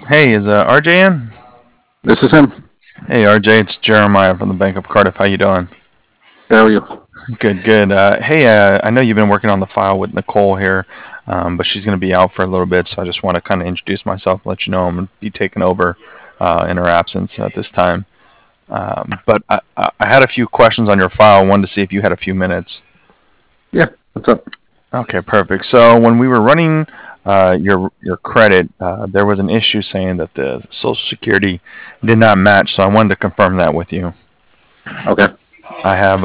Hey, is RJ in? This is him. Hey, RJ, it's Jeremiah from the Bank of Cardiff. How you doing? How are you? Good, good. Hey, I know you've been working on the file with Nicole here, but she's going to be out for a little bit, so I just want to kind of introduce myself, let you know I'm going to be taking over in her absence at this time. But I had a few questions on your file. I wanted to see if you had a few minutes. Yeah, what's up? Okay, perfect. So when we were running your credit, there was an issue saying that the Social Security did not match. So I wanted to confirm that with you. Okay, I have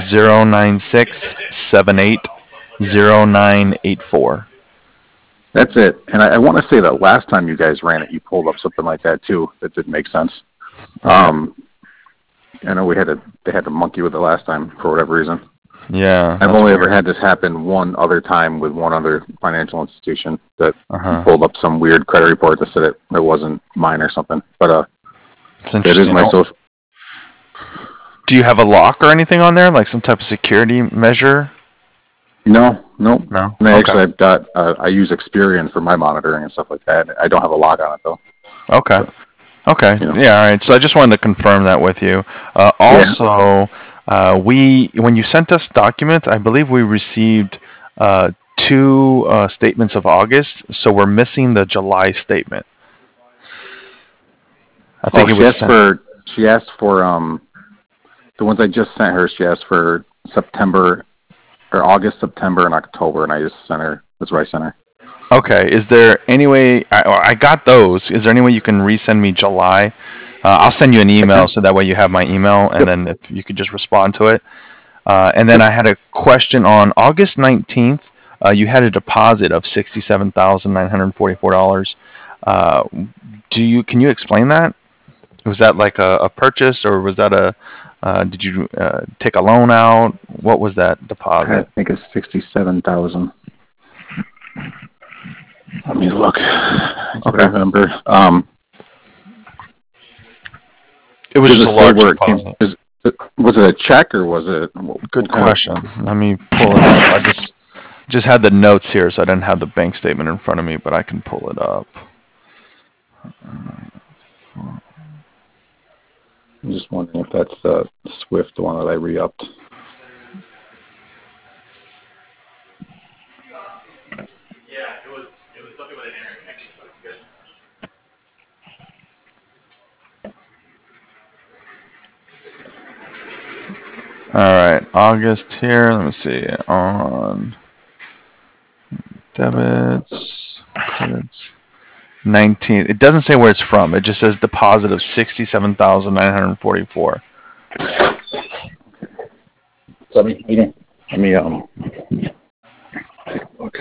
096780984. that's it. And I want to say that last time you guys ran it, you pulled up something like that too. That did make sense. Okay. Um, I know they had to monkey with it last time for whatever reason. Yeah, I've that's only ever weird. had this happen one other time with one other financial institution that Uh huh. pulled up some weird credit report that said it wasn't mine or something. But It's it is interesting. my Oh, social. do you have a lock or anything on there, like some type of security measure? No, no. No. And Okay. actually, I've got I use Experian for my monitoring and stuff like that. I don't have a log on it though. Okay. So Okay. you know, Yeah. All right. So I just wanted to confirm that with you. yeah. Also, we when you sent us documents, I believe we received two statements of August, so we're missing the July statement. I Oh, think it was sent. she asked for the ones I just sent her. She asked for September or August, September, and October, and I just sent her. That's what I sent her. Okay. Is there any way I got those? Is there any way you can resend me July? I'll send you an I email can. so that way you have my email, and Yep. then if you could just respond to it. And then Yep. I had a question on August 19th. You had a deposit of $67,944. Uh, can you explain that? Was that like a purchase, or was that a did you take a loan out? What was that I deposit? think it's 67,000. Let me look. I can Okay, remember. it was Does just it a say large where it came? deposit. Was it a check or was it Good what kind of? question. Let me pull it up. I just had the notes here, so I didn't have the bank statement in front of me, but I can pull it up. I'm just wondering if that's the Swift one that I re-upped. All right, August here. Let me see on debits, credits. 19. It doesn't say where it's from. It just says deposit of 67,944. Let me take a look.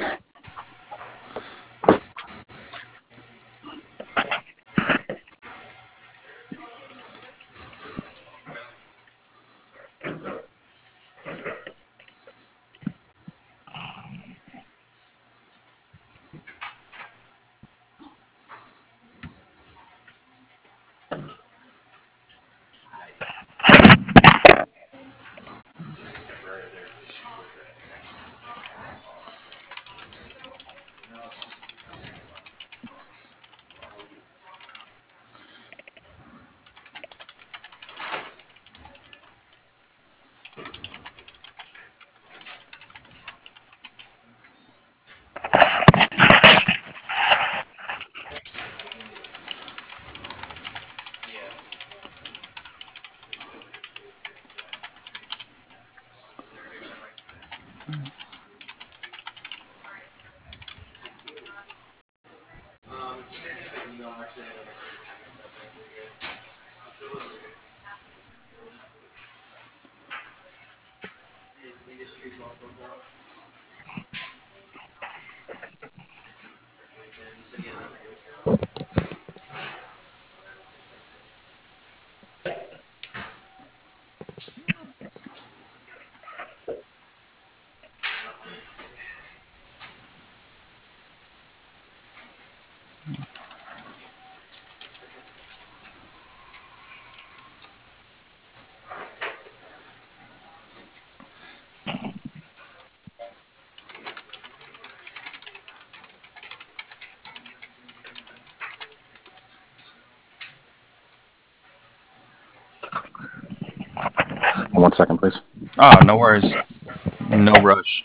1 second, please. Oh, no worries. No rush.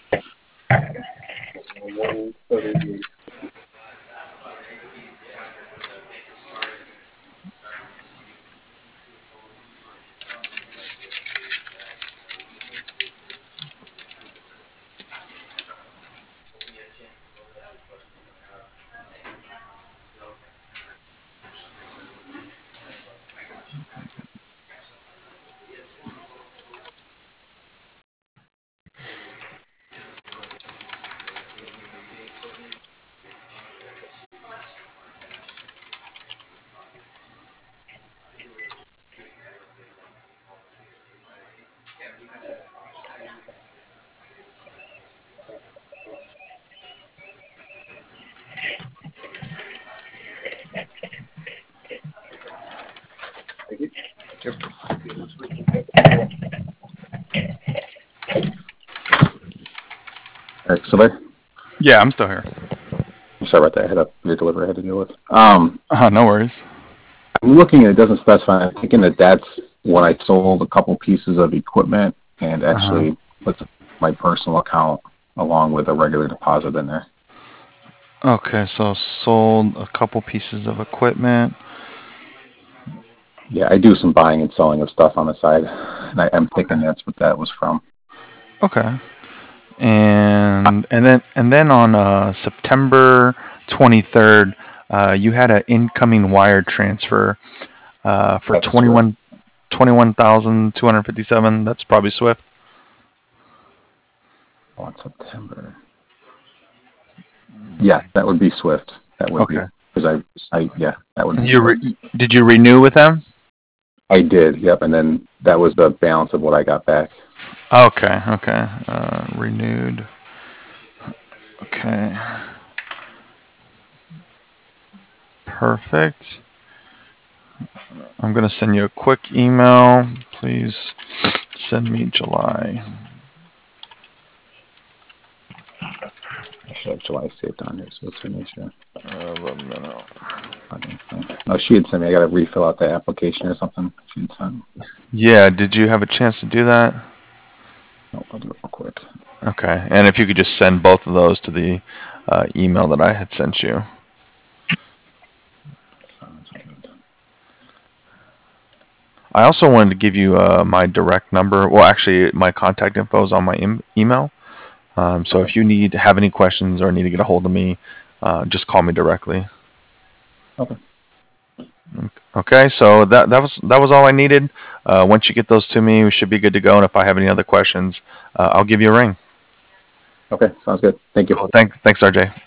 Eric, still there? Yeah, I'm still here. Sorry about that. I had a new delivery I had to deal with. No worries. I'm looking and it doesn't specify. I'm thinking that that's when I sold a couple pieces of equipment and actually put my personal account along with a regular deposit in there. Okay, so sold a couple pieces of equipment. Yeah, I do some buying and selling of stuff on the side, and I'm thinking that's what that was from. Okay. And then on September 23rd, you had an incoming wire transfer for That's Swift. 21,257. That's probably Swift. On September. Yeah, that would be Swift. That would be Okay. because yeah, that would be You Swift. did you renew with them? I did. Yep, and then that was the balance of what I got back. Okay. Okay. Renewed. Okay. Perfect. I'm gonna send you a quick email. Please send me July. I should have July saved on here, so let's make sure. 11 minutes. No, she had sent me. I got to refill out the application or something. She had sent. Yeah. Did you have a chance to do that? No, I'll do it real quick. Okay. And if you could just send both of those to the email that I had sent you. Sounds good. I also wanted to give you my direct number. Well, actually, my contact info is on my email. So if you have any questions or need to get a hold of me, just call me directly. Okay. Okay, so that was all I needed. Once you get those to me, we should be good to go. And if I have any other questions, I'll give you a ring. Okay, sounds good. Thank you. Cool. Thanks, RJ.